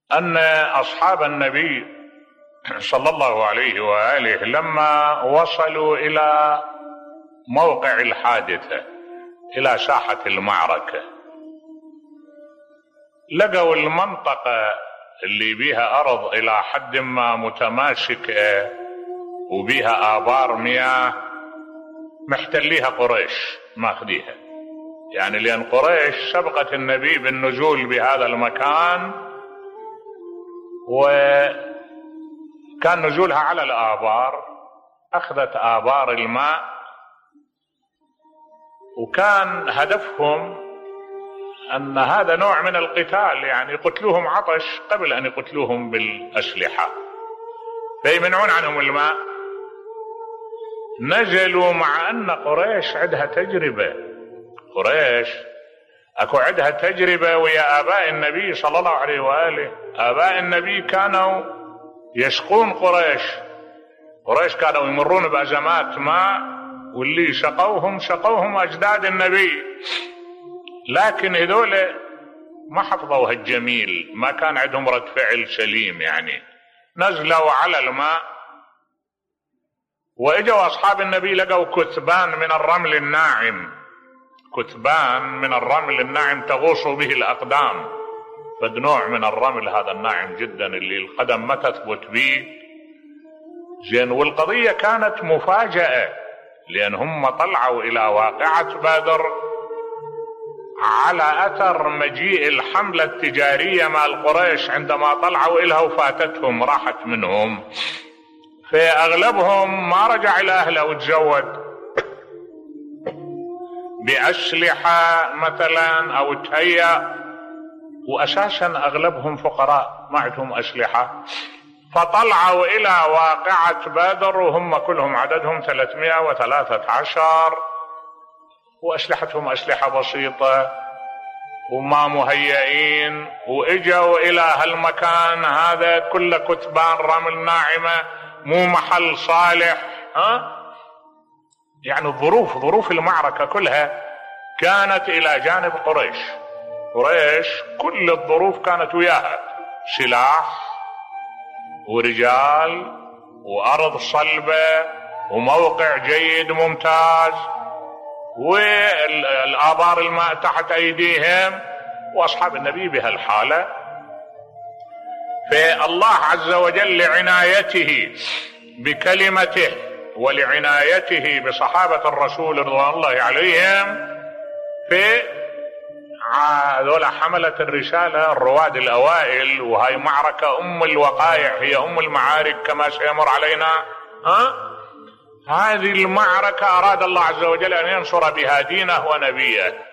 أن أصحاب النبي صلى الله عليه وآله لما وصلوا إلى موقع الحادثة، إلى ساحة المعركة، لقوا المنطقة اللي بيها أرض إلى حد ما متماسكة وبيها آبار مياه محتليها قريش، ماخذيها، يعني لأن قريش سبقت النبي بالنزول بهذا المكان، وكان نزولها على الآبار، أخذت آبار الماء، وكان هدفهم أن هذا نوع من القتال، يعني يقتلوهم عطش قبل أن يقتلوهم بالأسلحة، فيمنعون عنهم الماء. نزلوا مع أن قريش عندها تجربة، قريش أكو عندها تجربة ويا آباء النبي صلى الله عليه وآله. آباء النبي كانوا يسقون قريش كانوا يمرون بأزمات ماء، واللي سقوهم أجداد النبي، لكن هذول ما حفظوا هالجميل، ما كان عندهم رد فعل سليم، يعني نزلوا على الماء وإجوا أصحاب النبي لقوا كثبان من الرمل الناعم، كثبان من الرمل الناعم تغوص به الأقدام، فد نوع من الرمل هذا الناعم جدا اللي القدم ما تثبت به زين. والقضية كانت مفاجأة، لأن هم طلعوا إلى واقعة بدر على أثر مجيء الحملة التجارية مع القريش، عندما طلعوا إلها وفاتتهم راحت منهم، فأغلبهم ما رجع إلى أهله وتزود بأسلحة مثلا أو تهيأ، وأساسا أغلبهم فقراء ما عندهم أسلحة، فطلعوا إلى واقعة بدر وهم كلهم عددهم 313 وأسلحتهم أسلحة بسيطة وما مهيئين، وإجوا إلى هالمكان هذا كله كثبان رمل ناعمة، مو محل صالح. يعني ظروف المعركة كلها كانت إلى جانب قريش كل الظروف كانت وياها، سلاح ورجال وأرض صلبة وموقع جيد ممتاز والآبار الماء تحت أيديهم، وأصحاب النبي بهالحالة. فالله عز وجل لعنايته بكلمته ولعنايته بصحابة الرسول رضوان الله عليهم، في هذول حملة الرسالة الرواد الأوائل، وهي معركة أم الوقائع، هي أم المعارك كما سيمر علينا. هذه المعركة أراد الله عز وجل أن ينصر بها دينه ونبيه،